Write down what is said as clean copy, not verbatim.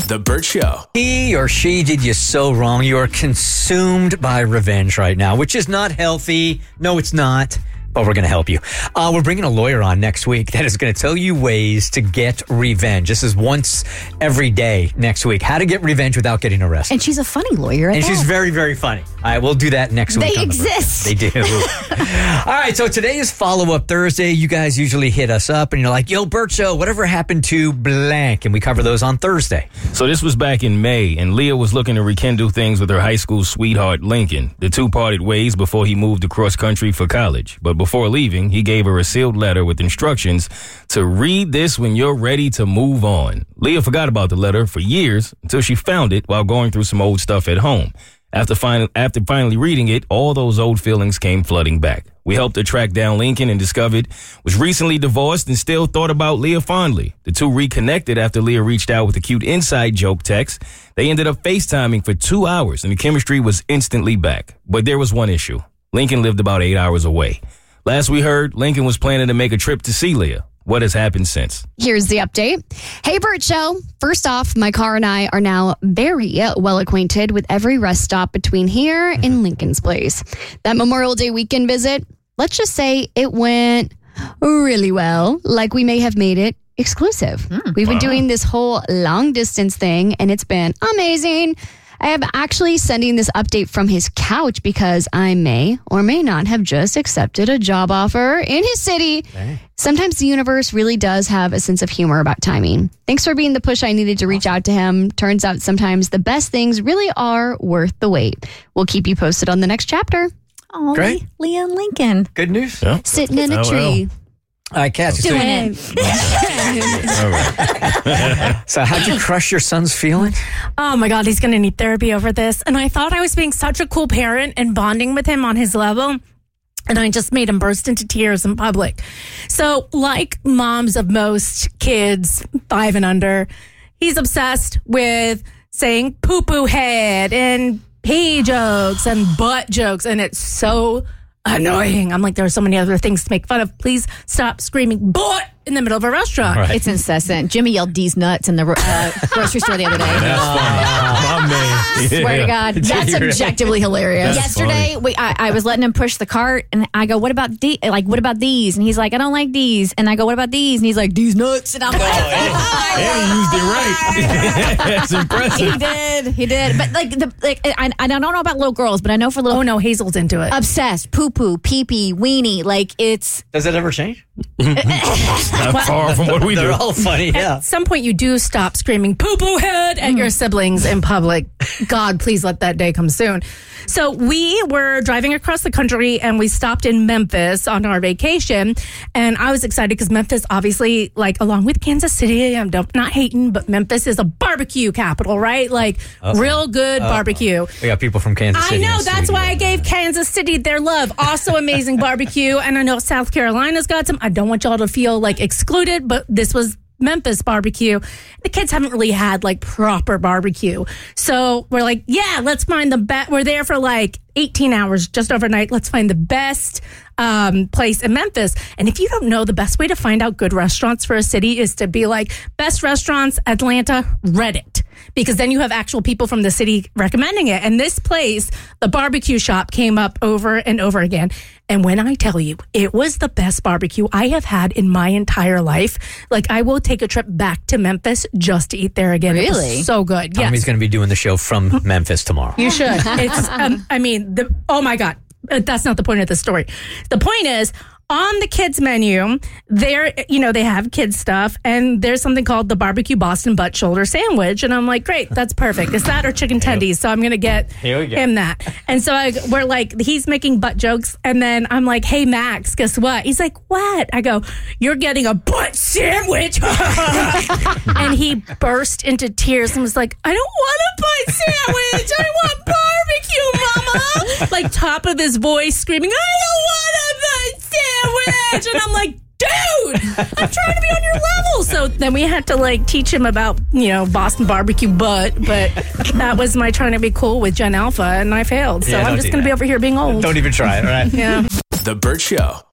The Burt Show. He or she did you so wrong. You are consumed by revenge right now, which is not healthy. No, it's not. But we're going to help you. We're bringing a lawyer on next week that is going to tell you ways to get revenge. This is once every day next week. How to get revenge without getting arrested. And she's a funny lawyer. And she's very, very funny. All right, we'll do that next week. They exist. They do. All right, so today is Follow-Up Thursday. You guys usually hit us up and you're like, yo, Burt Show, whatever happened to blank? And we cover those on Thursday. So this was back in May, and Leah was looking to rekindle things with her high school sweetheart, Lincoln. The two parted ways before he moved across country for college. But before leaving, he gave her a sealed letter with instructions to read this when you're ready to move on. Leah forgot about the letter for years until she found it while going through some old stuff at home. After finally reading it, all those old feelings came flooding back. We helped her track down Lincoln and discovered was recently divorced and still thought about Leah fondly. The two reconnected after Leah reached out with a cute inside joke text. They ended up FaceTiming for 2 hours and the chemistry was instantly back. But there was one issue. Lincoln lived about 8 hours away. Last we heard, Lincoln was planning to make a trip to see Leah. What has happened since? Here's the update. Hey, Burt Show. First off, my car and I are now very well acquainted with every rest stop between here and Lincoln's place. That Memorial Day weekend visit, let's just say it went really well, like we may have made it exclusive. We've been doing this whole long distance thing, and it's been amazing. I am actually sending this update from his couch because I may or may not have just accepted a job offer in his city. Sometimes the universe really does have a sense of humor about timing. Thanks for being the push I needed to reach out to him. Turns out sometimes the best things really are worth the wait. We'll keep you posted on the next chapter. Oh, Great. Leah and Lincoln. Good news. Yeah. Sitting in a tree. All right, Cassie. Doing it. All right. So how'd you crush your son's feelings? Oh my God, he's going to need therapy over this. And I thought I was being such a cool parent and bonding with him on his level. And I just made him burst into tears in public. So like moms of most kids 5 and under, he's obsessed with saying poo-poo head and pee jokes and butt jokes. And it's so annoying. I'm like, there are so many other things to make fun of. Please stop screaming butt in the middle of a restaurant. Right. It's incessant. Jimmy yelled "D's nuts" in the grocery store the other day. My man. Swear to God, that's objectively hilarious. That's Yesterday, I was letting him push the cart, and I go, "What about what about these?" And he's like, "I don't like these." And I go, "What about these?" And he's like, "D's nuts." And I'm like, And he used it right. That's impressive. He did. But I don't know about little girls, but I know for little. Oh no, Hazel's into it. Obsessed, poo poo, pee pee, weenie. Like it's. Does it ever change? Not far from what we do. They're all funny, yeah. At some point, you do stop screaming poo-poo head at your siblings in public. God, please let that day come soon. So we were driving across the country and we stopped in Memphis on our vacation. And I was excited because Memphis, obviously, like along with Kansas City, I'm not hating, but Memphis is a barbecue capital, right? Like real good barbecue. We got people from Kansas I City. know, that's why I gave Kansas City their love. Also amazing barbecue. And I know South Carolina's got some. I don't want y'all to feel like excluded, but this was Memphis barbecue. The kids haven't really had like proper barbecue. So we're like, yeah, let's find the best. We're there for like 18 hours just overnight. Let's find the best place in Memphis. And if you don't know, the best way to find out good restaurants for a city is to be like, best restaurants, Atlanta, Reddit. Because then you have actual people from the city recommending it. And this place, the barbecue shop, came up over and over again. And when I tell you, it was the best barbecue I have had in my entire life. Like, I will take a trip back to Memphis just to eat there again. It was so good. Yes. Tommy's going to be doing the show from Memphis tomorrow. You should. It's, oh my God. That's not the point of the story. The point is, on the kids menu, there, they have kids stuff, and there's something called the barbecue Boston butt shoulder sandwich. And I'm like, great, that's perfect. It's that or chicken tendies. So I'm going to get him that. And so we're like, he's making butt jokes. And then I'm like, hey, Max, guess what? He's like, what? I go, you're getting a butt sandwich. And he burst into tears and was like, I don't want a butt sandwich. I want barbecue, Mama. Like top of his voice screaming, I don't want a butt sandwich. And I'm like, dude, I'm trying to be on your level. So then we had to like teach him about, Boston barbecue butt. But that was my trying to be cool with Gen Alpha, and I failed. So I'm just going to be over here being old. Don't even try it, all right? Yeah. The Burt Show.